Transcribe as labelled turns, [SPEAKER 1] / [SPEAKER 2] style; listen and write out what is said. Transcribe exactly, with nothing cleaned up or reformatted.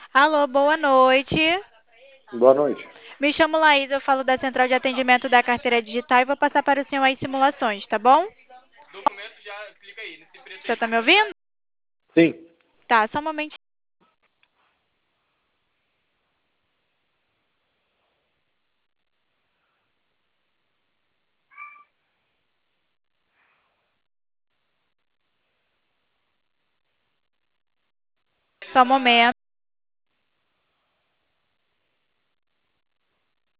[SPEAKER 1] Alô, boa noite.
[SPEAKER 2] Boa noite.
[SPEAKER 1] Me chamo Laís, eu falo da Central de Atendimento da Carteira Digital e vou passar para o senhor as simulações, tá bom? O senhor tá me ouvindo?
[SPEAKER 2] Sim,
[SPEAKER 1] Tá, só um momento. Só um momento.